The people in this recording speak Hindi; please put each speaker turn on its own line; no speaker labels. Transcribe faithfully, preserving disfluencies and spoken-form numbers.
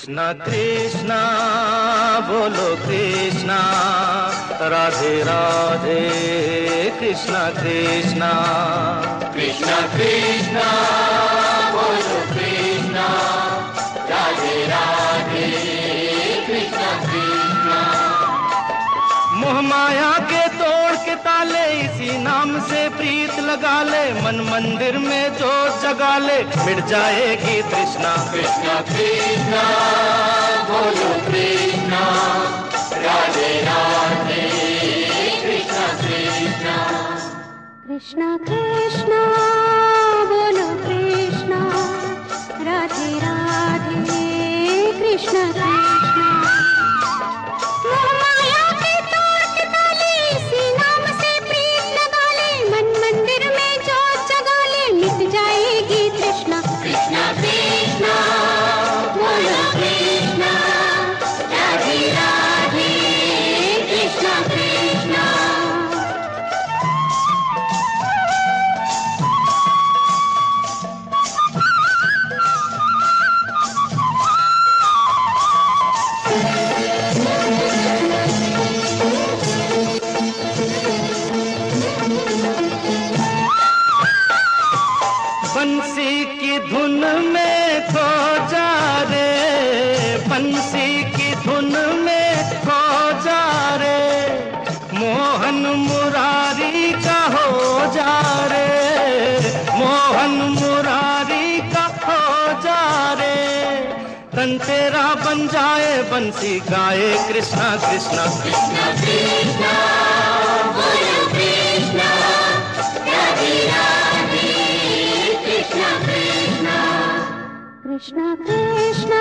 कृष्णा कृष्णा बोलो कृष्णा, राधे राधे कृष्णा कृष्णा।
कृष्णा कृष्णा बोलो कृष्णा, राधे राधे कृष्णा कृष्णा।
मोह माया के तोड़ के ताले, इसी नाम से प्रीत लगा ले, मन मंदिर में जोत जगा ले, मिट जाएगी तृष्णा।
कृष्णा कृष्णा बोलो कृष्णा, राधे राधे कृष्णा कृष्णा।
कृष्णा कृष्णा बोलो कृष्णा, राधे राधे कृष्णा कृष्णा। मोह माया के तोड़ के ताले, इसी नाम से प्रीत लगा ले, मन मंदिर में जोत जगा ले, मिट जाएगी तृष्णा।
कृष्णा कृष्णा बोलो कृष्णा, राधे राधे कृष्णा कृष्णा।
बंसी की धुन में खो जा रे, बंसी की धुन में खो जा रे, मोहन मुरारी का हो जा रे, मोहन मुरारी का हो जा रे। तन तेरा बन जाए बंसी गाए कृष्णा कृष्णा।
कृष्णा कृष्णा बोलो कृष्णा, राधे राधे कृष्णा कृष्णा।
कृष्णा कृष्णा